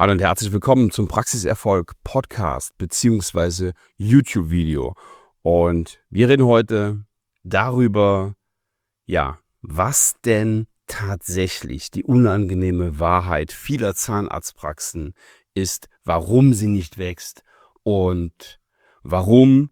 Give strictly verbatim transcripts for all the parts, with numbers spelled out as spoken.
Hallo und herzlich willkommen zum Praxiserfolg Podcast bzw. YouTube-Video. Und wir reden heute darüber, ja, was denn tatsächlich die unangenehme Wahrheit vieler Zahnarztpraxen ist, warum sie nicht wächst und warum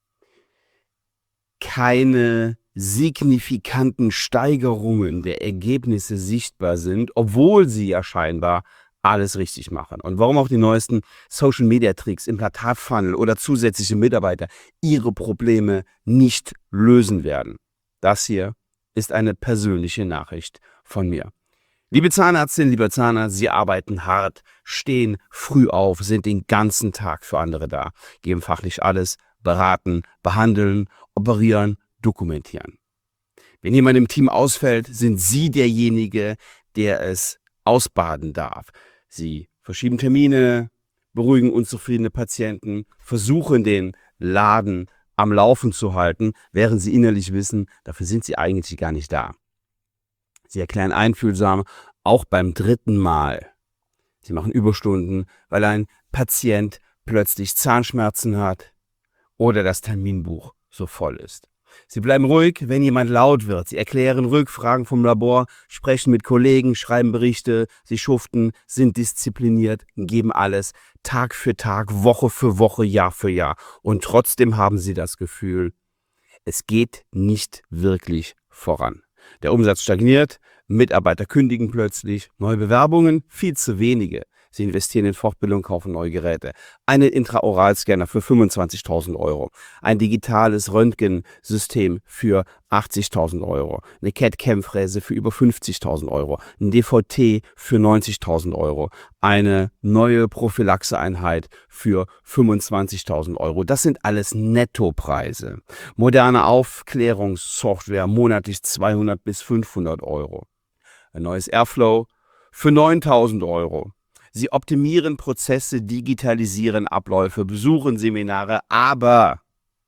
keine signifikanten Steigerungen der Ergebnisse sichtbar sind, obwohl sie ja scheinbar alles richtig machen. Und warum auch die neuesten Social-Media-Tricks, Implantat-Funnel oder zusätzliche Mitarbeiter ihre Probleme nicht lösen werden. Das hier ist eine persönliche Nachricht von mir. Liebe Zahnärztin, lieber Zahnarzt, Sie arbeiten hart, stehen früh auf, sind den ganzen Tag für andere da, geben fachlich alles, beraten, behandeln, operieren, dokumentieren. Wenn jemand im Team ausfällt, sind Sie derjenige, der es ausbaden darf. Sie verschieben Termine, beruhigen unzufriedene Patienten, versuchen den Laden am Laufen zu halten, während Sie innerlich wissen, dafür sind Sie eigentlich gar nicht da. Sie erklären einfühlsam, auch beim dritten Mal. Sie machen Überstunden, weil ein Patient plötzlich Zahnschmerzen hat oder das Terminbuch so voll ist. Sie bleiben ruhig, wenn jemand laut wird. Sie erklären Rückfragen vom Labor, sprechen mit Kollegen, schreiben Berichte, sie schuften, sind diszipliniert, geben alles, Tag für Tag, Woche für Woche, Jahr für Jahr. Und trotzdem haben sie das Gefühl, es geht nicht wirklich voran. Der Umsatz stagniert, Mitarbeiter kündigen plötzlich, neue Bewerbungen, viel zu wenige. Sie investieren in Fortbildung, kaufen neue Geräte. Einen Intraoralscanner für fünfundzwanzigtausend Euro. Ein digitales Röntgensystem für achtzigtausend Euro. Eine C A D-Cam-Fräse für über fünfzigtausend Euro. Ein D V T für neunzigtausend Euro. Eine neue Prophylaxeeinheit für fünfundzwanzigtausend Euro. Das sind alles Nettopreise. Moderne Aufklärungssoftware monatlich zweihundert bis fünfhundert Euro. Ein neues Airflow für neuntausend Euro. Sie optimieren Prozesse, digitalisieren Abläufe, besuchen Seminare, aber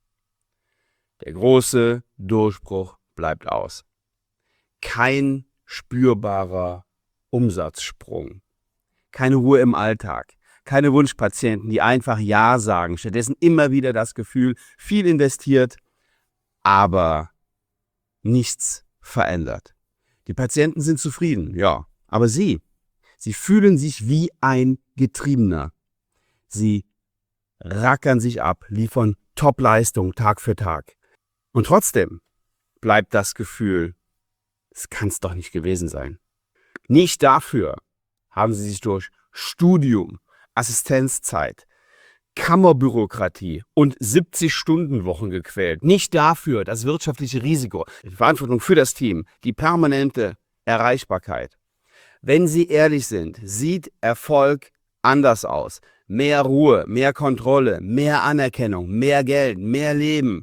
der große Durchbruch bleibt aus. Kein spürbarer Umsatzsprung, keine Ruhe im Alltag, keine Wunschpatienten, die einfach Ja sagen, stattdessen immer wieder das Gefühl, viel investiert, aber nichts verändert. Die Patienten sind zufrieden, ja, aber Sie? Sie fühlen sich wie ein Getriebener. Sie rackern sich ab, liefern Top-Leistung Tag für Tag. Und trotzdem bleibt das Gefühl, es kann es doch nicht gewesen sein. Nicht dafür haben sie sich durch Studium, Assistenzzeit, Kammerbürokratie und siebzig-Stunden-Wochen gequält. Nicht dafür das wirtschaftliche Risiko, die Verantwortung für das Team, die permanente Erreichbarkeit. Wenn Sie ehrlich sind, sieht Erfolg anders aus. Mehr Ruhe, mehr Kontrolle, mehr Anerkennung, mehr Geld, mehr Leben.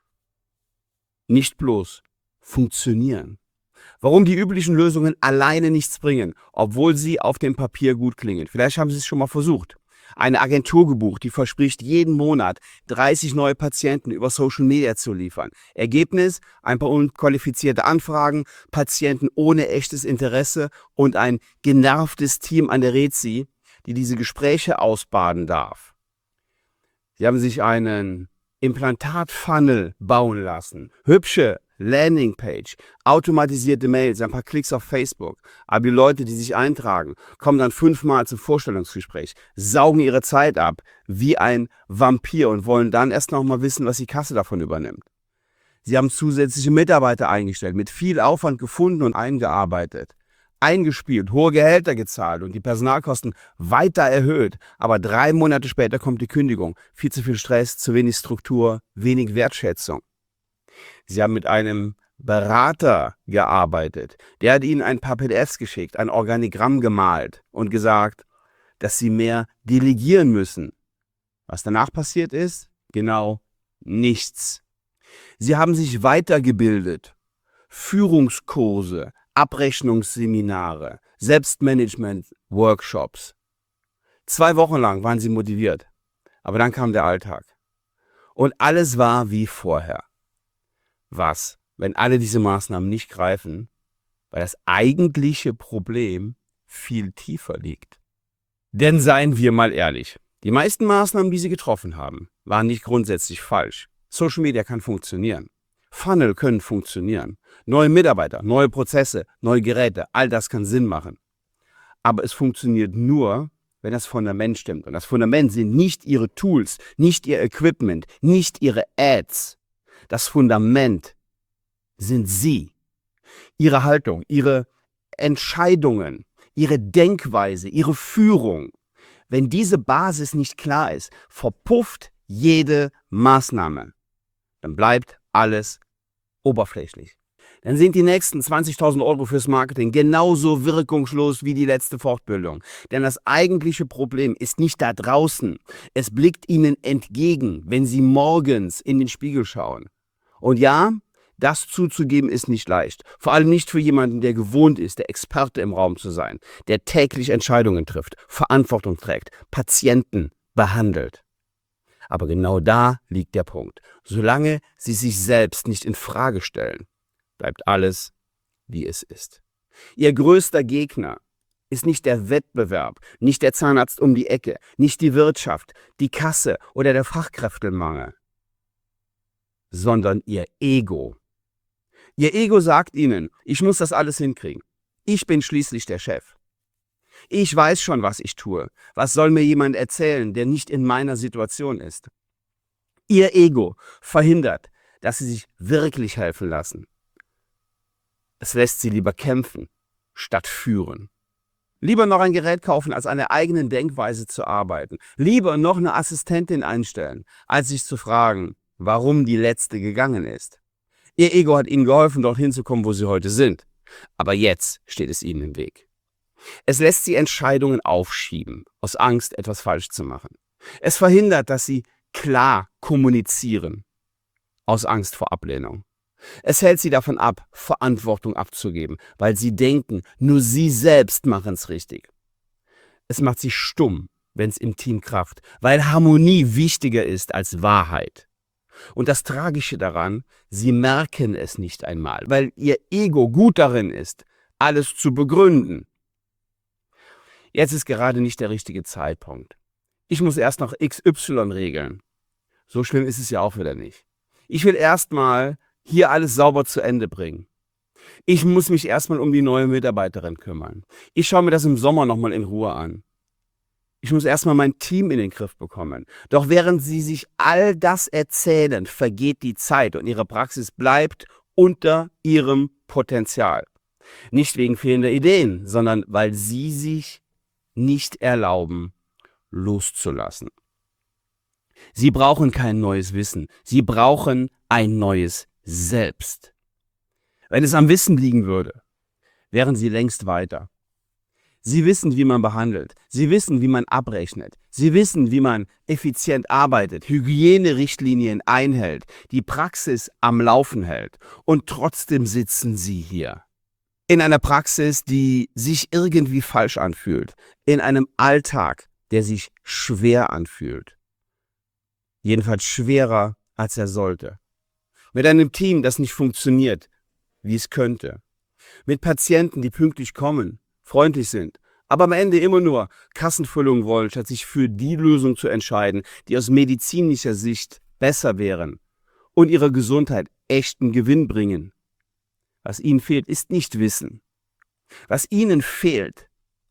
Nicht bloß funktionieren. Warum die üblichen Lösungen alleine nichts bringen, obwohl sie auf dem Papier gut klingen. Vielleicht haben Sie es schon mal versucht. Eine Agentur gebucht, die verspricht, jeden Monat dreißig neue Patienten über Social Media zu liefern. Ergebnis, ein paar unqualifizierte Anfragen, Patienten ohne echtes Interesse und ein genervtes Team an der Rezi, die diese Gespräche ausbaden darf. Sie haben sich einen Implantat-Funnel bauen lassen, hübsche Landingpage, automatisierte Mails, ein paar Klicks auf Facebook. Aber die Leute, die sich eintragen, kommen dann fünfmal zum Vorstellungsgespräch, saugen ihre Zeit ab wie ein Vampir und wollen dann erst noch mal wissen, was die Kasse davon übernimmt. Sie haben zusätzliche Mitarbeiter eingestellt, mit viel Aufwand gefunden und eingearbeitet, eingespielt, hohe Gehälter gezahlt und die Personalkosten weiter erhöht. Aber drei Monate später kommt die Kündigung. Viel zu viel Stress, zu wenig Struktur, wenig Wertschätzung. Sie haben mit einem Berater gearbeitet. Der hat Ihnen ein paar P D Fs geschickt, ein Organigramm gemalt und gesagt, dass Sie mehr delegieren müssen. Was danach passiert ist? Genau nichts. Sie haben sich weitergebildet. Führungskurse, Abrechnungsseminare, Selbstmanagement-Workshops. Zwei Wochen lang waren Sie motiviert. Aber dann kam der Alltag. Und alles war wie vorher. Was, wenn alle diese Maßnahmen nicht greifen, weil das eigentliche Problem viel tiefer liegt? Denn seien wir mal ehrlich, die meisten Maßnahmen, die Sie getroffen haben, waren nicht grundsätzlich falsch. Social Media kann funktionieren. Funnel können funktionieren. Neue Mitarbeiter, neue Prozesse, neue Geräte, all das kann Sinn machen. Aber es funktioniert nur, wenn das Fundament stimmt. Und das Fundament sind nicht Ihre Tools, nicht Ihr Equipment, nicht Ihre Ads. Das Fundament sind Sie. Ihre Haltung, Ihre Entscheidungen, Ihre Denkweise, Ihre Führung. Wenn diese Basis nicht klar ist, verpufft jede Maßnahme. Dann bleibt alles oberflächlich. Dann sind die nächsten zwanzigtausend Euro fürs Marketing genauso wirkungslos wie die letzte Fortbildung. Denn das eigentliche Problem ist nicht da draußen. Es blickt Ihnen entgegen, wenn Sie morgens in den Spiegel schauen. Und ja, das zuzugeben ist nicht leicht. Vor allem nicht für jemanden, der gewohnt ist, der Experte im Raum zu sein, der täglich Entscheidungen trifft, Verantwortung trägt, Patienten behandelt. Aber genau da liegt der Punkt. Solange Sie sich selbst nicht in Frage stellen, bleibt alles, wie es ist. Ihr größter Gegner ist nicht der Wettbewerb, nicht der Zahnarzt um die Ecke, nicht die Wirtschaft, die Kasse oder der Fachkräftemangel, sondern Ihr Ego. Ihr Ego sagt Ihnen, ich muss das alles hinkriegen. Ich bin schließlich der Chef. Ich weiß schon, was ich tue. Was soll mir jemand erzählen, der nicht in meiner Situation ist? Ihr Ego verhindert, dass Sie sich wirklich helfen lassen. Es lässt Sie lieber kämpfen, statt führen. Lieber noch ein Gerät kaufen, als an der eigenen Denkweise zu arbeiten. Lieber noch eine Assistentin einstellen, als sich zu fragen, warum die letzte gegangen ist. Ihr Ego hat Ihnen geholfen, dorthin zu kommen, wo Sie heute sind. Aber jetzt steht es Ihnen im Weg. Es lässt Sie Entscheidungen aufschieben, aus Angst, etwas falsch zu machen. Es verhindert, dass Sie klar kommunizieren, aus Angst vor Ablehnung. Es hält Sie davon ab, Verantwortung abzugeben, weil Sie denken, nur Sie selbst machen es richtig. Es macht Sie stumm, wenn es im Team kracht, weil Harmonie wichtiger ist als Wahrheit. Und das Tragische daran, Sie merken es nicht einmal, weil Ihr Ego gut darin ist, alles zu begründen. Jetzt ist gerade nicht der richtige Zeitpunkt. Ich muss erst noch X Y regeln. So schlimm ist es ja auch wieder nicht. Ich will erstmal hier alles sauber zu Ende bringen. Ich muss mich erstmal um die neue Mitarbeiterin kümmern. Ich schaue mir das im Sommer nochmal in Ruhe an. Ich muss erstmal mein Team in den Griff bekommen. Doch während Sie sich all das erzählen, vergeht die Zeit und Ihre Praxis bleibt unter Ihrem Potenzial. Nicht wegen fehlender Ideen, sondern weil Sie sich nicht erlauben, loszulassen. Sie brauchen kein neues Wissen. Sie brauchen ein neues Selbst. Wenn es am Wissen liegen würde, wären Sie längst weiter. Sie wissen, wie man behandelt. Sie wissen, wie man abrechnet. Sie wissen, wie man effizient arbeitet, Hygienerichtlinien einhält, die Praxis am Laufen hält. Und trotzdem sitzen Sie hier. In einer Praxis, die sich irgendwie falsch anfühlt. In einem Alltag, der sich schwer anfühlt. Jedenfalls schwerer, als er sollte. Mit einem Team, das nicht funktioniert, wie es könnte. Mit Patienten, die pünktlich kommen, freundlich sind, aber am Ende immer nur Kassenfüllung wollen, statt sich für die Lösung zu entscheiden, die aus medizinischer Sicht besser wären und ihrer Gesundheit echten Gewinn bringen. Was ihnen fehlt, ist nicht Wissen. Was ihnen fehlt,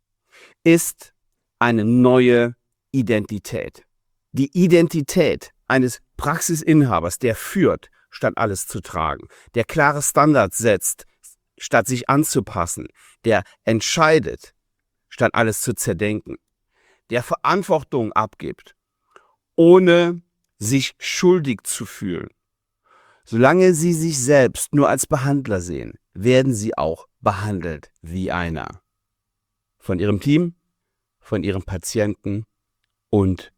ist eine neue Identität. Die Identität eines Praxisinhabers, der führt, statt alles zu tragen, der klare Standards setzt, statt sich anzupassen, der entscheidet, statt alles zu zerdenken, der Verantwortung abgibt, ohne sich schuldig zu fühlen. Solange Sie sich selbst nur als Behandler sehen, werden Sie auch behandelt wie einer. Von Ihrem Team, von Ihren Patienten und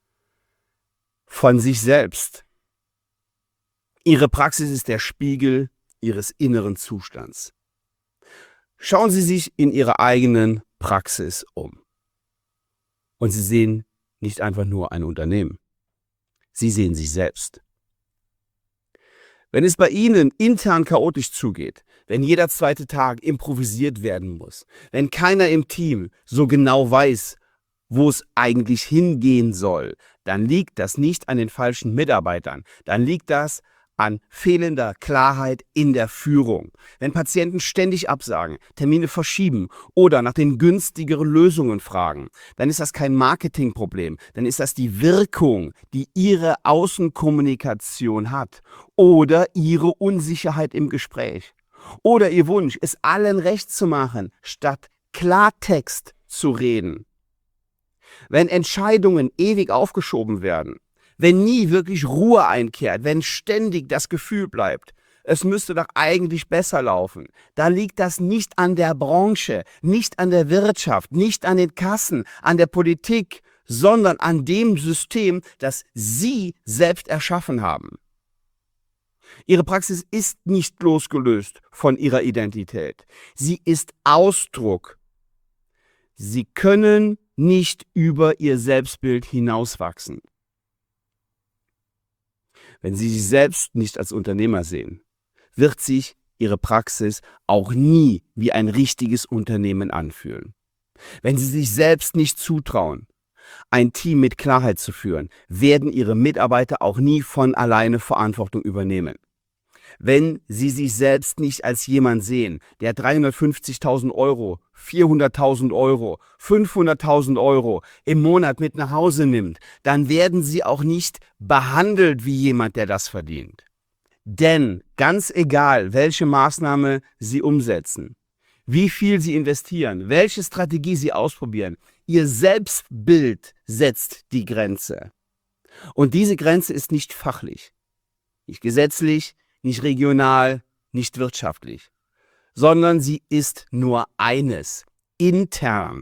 von sich selbst. Ihre Praxis ist der Spiegel Ihres inneren Zustands. Schauen Sie sich in Ihrer eigenen Praxis um. Und Sie sehen nicht einfach nur ein Unternehmen. Sie sehen sich selbst. Wenn es bei Ihnen intern chaotisch zugeht, wenn jeder zweite Tag improvisiert werden muss, wenn keiner im Team so genau weiß, wo es eigentlich hingehen soll, dann liegt das nicht an den falschen Mitarbeitern. Dann liegt das an fehlender Klarheit in der Führung. Wenn Patienten ständig absagen, Termine verschieben oder nach den günstigeren Lösungen fragen, dann ist das kein Marketingproblem. Dann ist das die Wirkung, die ihre Außenkommunikation hat oder ihre Unsicherheit im Gespräch oder ihr Wunsch, es allen recht zu machen, statt Klartext zu reden. Wenn Entscheidungen ewig aufgeschoben werden, wenn nie wirklich Ruhe einkehrt, wenn ständig das Gefühl bleibt, es müsste doch eigentlich besser laufen, dann liegt das nicht an der Branche, nicht an der Wirtschaft, nicht an den Kassen, an der Politik, sondern an dem System, das Sie selbst erschaffen haben. Ihre Praxis ist nicht losgelöst von Ihrer Identität. Sie ist Ausdruck. Sie können nicht über Ihr Selbstbild hinauswachsen. Wenn Sie sich selbst nicht als Unternehmer sehen, wird sich Ihre Praxis auch nie wie ein richtiges Unternehmen anfühlen. Wenn Sie sich selbst nicht zutrauen, ein Team mit Klarheit zu führen, werden Ihre Mitarbeiter auch nie von alleine Verantwortung übernehmen. Wenn Sie sich selbst nicht als jemand sehen, der dreihundertfünfzigtausend Euro, vierhunderttausend Euro, fünfhunderttausend Euro im Monat mit nach Hause nimmt, dann werden Sie auch nicht behandelt wie jemand, der das verdient. Denn ganz egal, welche Maßnahme Sie umsetzen, wie viel Sie investieren, welche Strategie Sie ausprobieren, Ihr Selbstbild setzt die Grenze. Und diese Grenze ist nicht fachlich, nicht gesetzlich, nicht regional, nicht wirtschaftlich, sondern sie ist nur eines, intern.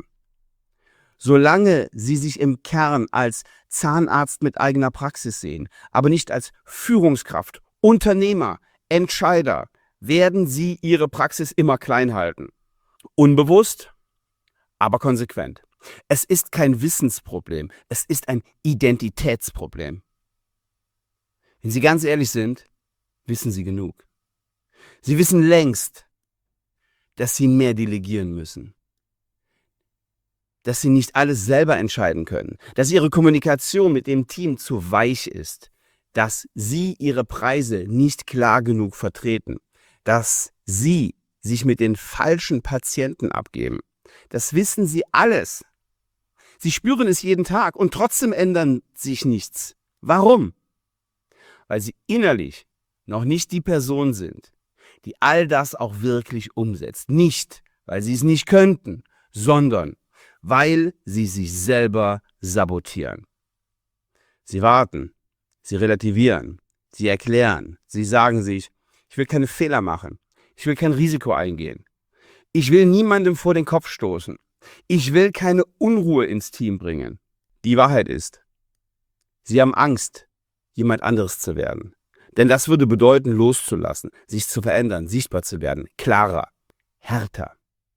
Solange Sie sich im Kern als Zahnarzt mit eigener Praxis sehen, aber nicht als Führungskraft, Unternehmer, Entscheider, werden Sie Ihre Praxis immer klein halten. Unbewusst, aber konsequent. Es ist kein Wissensproblem, es ist ein Identitätsproblem. Wenn Sie ganz ehrlich sind, wissen Sie genug. Sie wissen längst, dass Sie mehr delegieren müssen, dass Sie nicht alles selber entscheiden können, dass Ihre Kommunikation mit dem Team zu weich ist, dass Sie Ihre Preise nicht klar genug vertreten, dass Sie sich mit den falschen Patienten abgeben. Das wissen Sie alles. Sie spüren es jeden Tag und trotzdem ändert sich nichts. Warum? Weil Sie innerlich noch nicht die Person sind, die all das auch wirklich umsetzt. Nicht, weil sie es nicht könnten, sondern weil sie sich selber sabotieren. Sie warten, sie relativieren, sie erklären, sie sagen sich, ich will keine Fehler machen, ich will kein Risiko eingehen, ich will niemandem vor den Kopf stoßen, ich will keine Unruhe ins Team bringen. Die Wahrheit ist, sie haben Angst, jemand anderes zu werden. Denn das würde bedeuten, loszulassen, sich zu verändern, sichtbar zu werden, klarer, härter.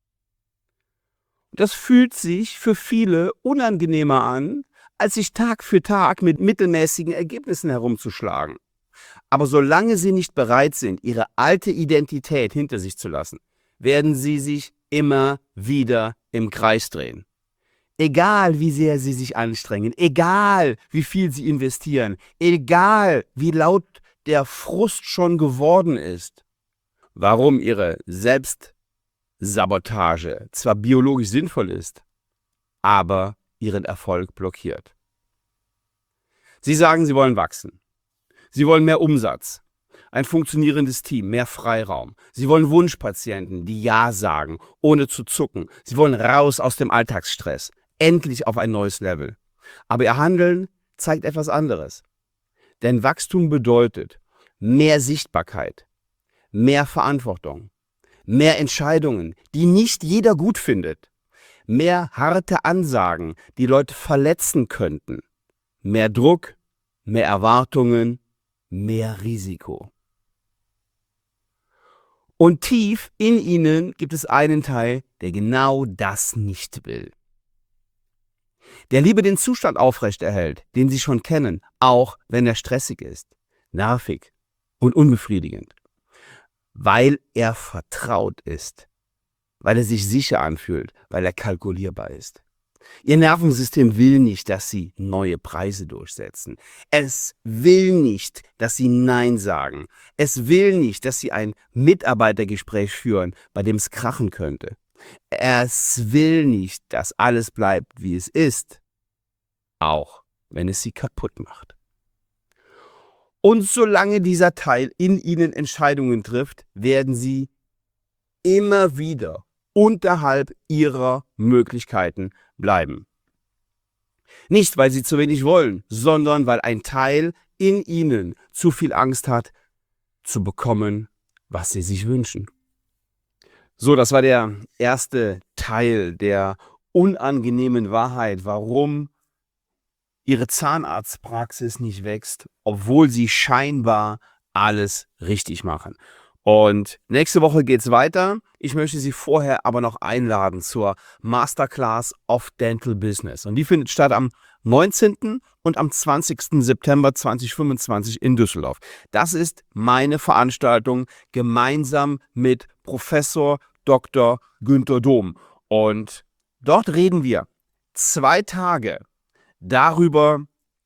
Das fühlt sich für viele unangenehmer an, als sich Tag für Tag mit mittelmäßigen Ergebnissen herumzuschlagen. Aber solange Sie nicht bereit sind, Ihre alte Identität hinter sich zu lassen, werden Sie sich immer wieder im Kreis drehen. Egal, wie sehr Sie sich anstrengen, egal, wie viel Sie investieren, egal, wie laut der Frust schon geworden ist, warum Ihre Selbstsabotage zwar biologisch sinnvoll ist, aber Ihren Erfolg blockiert. Sie sagen, Sie wollen wachsen. Sie wollen mehr Umsatz, ein funktionierendes Team, mehr Freiraum. Sie wollen Wunschpatienten, die Ja sagen, ohne zu zucken. Sie wollen raus aus dem Alltagsstress, endlich auf ein neues Level. Aber Ihr Handeln zeigt etwas anderes. Denn Wachstum bedeutet mehr Sichtbarkeit, mehr Verantwortung, mehr Entscheidungen, die nicht jeder gut findet, mehr harte Ansagen, die Leute verletzen könnten, mehr Druck, mehr Erwartungen, mehr Risiko. Und tief in Ihnen gibt es einen Teil, der genau das nicht will. Der lieber den Zustand aufrechterhält, den Sie schon kennen, auch wenn er stressig ist, nervig und unbefriedigend, weil er vertraut ist, weil er sich sicher anfühlt, weil er kalkulierbar ist. Ihr Nervensystem will nicht, dass Sie neue Preise durchsetzen. Es will nicht, dass Sie Nein sagen. Es will nicht, dass Sie ein Mitarbeitergespräch führen, bei dem es krachen könnte. Es will nicht, dass alles bleibt, wie es ist, auch wenn es Sie kaputt macht. Und solange dieser Teil in Ihnen Entscheidungen trifft, werden Sie immer wieder unterhalb Ihrer Möglichkeiten bleiben. Nicht, weil Sie zu wenig wollen, sondern weil ein Teil in Ihnen zu viel Angst hat, zu bekommen, was Sie sich wünschen. So, das war der erste Teil der unangenehmen Wahrheit, warum Ihre Zahnarztpraxis nicht wächst, obwohl Sie scheinbar alles richtig machen. Und nächste Woche geht's weiter. Ich möchte Sie vorher aber noch einladen zur Masterclass of Dental Business. Und die findet statt am neunzehnten und am zwanzigsten September zweitausendfünfundzwanzig in Düsseldorf. Das ist meine Veranstaltung gemeinsam mit Professor Doktor Günther Dom. Und dort reden wir zwei Tage darüber,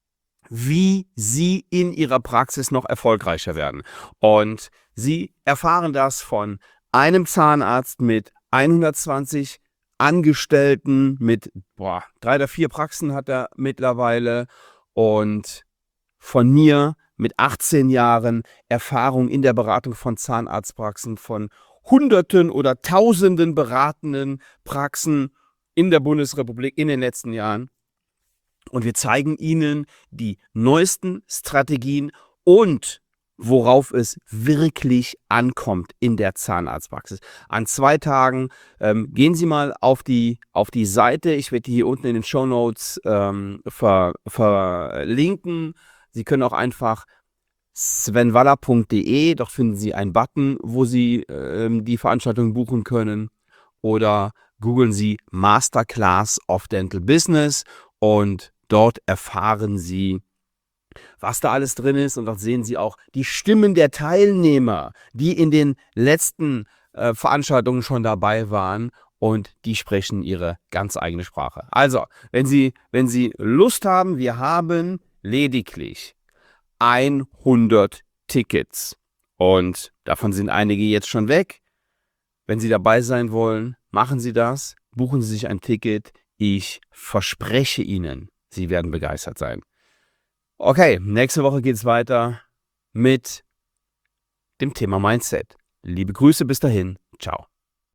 wie Sie in Ihrer Praxis noch erfolgreicher werden. Und Sie erfahren das von einem Zahnarzt mit hundertzwanzig Angestellten, mit boah, drei oder vier Praxen hat er mittlerweile, und von mir mit achtzehn Jahren Erfahrung in der Beratung von Zahnarztpraxen, von Hunderten oder Tausenden beratenden Praxen in der Bundesrepublik in den letzten Jahren. Und wir zeigen Ihnen die neuesten Strategien und worauf es wirklich ankommt in der Zahnarztpraxis. An zwei Tagen ähm, gehen Sie mal auf die, auf die Seite. Ich werde die hier unten in den Shownotes ähm, ver, verlinken. Sie können auch einfach sven waller punkt de, dort finden Sie einen Button, wo Sie ähm, die Veranstaltung buchen können. Oder googeln Sie Masterclass of Dental Business und dort erfahren Sie, was da alles drin ist, und dort sehen Sie auch die Stimmen der Teilnehmer, die in den letzten äh, Veranstaltungen schon dabei waren, und die sprechen ihre ganz eigene Sprache. Also, wenn Sie, wenn Sie Lust haben, wir haben lediglich hundert Tickets und davon sind einige jetzt schon weg. Wenn Sie dabei sein wollen, machen Sie das, buchen Sie sich ein Ticket. Ich verspreche Ihnen, Sie werden begeistert sein. Okay, nächste Woche geht es weiter mit dem Thema Mindset. Liebe Grüße, bis dahin. Ciao.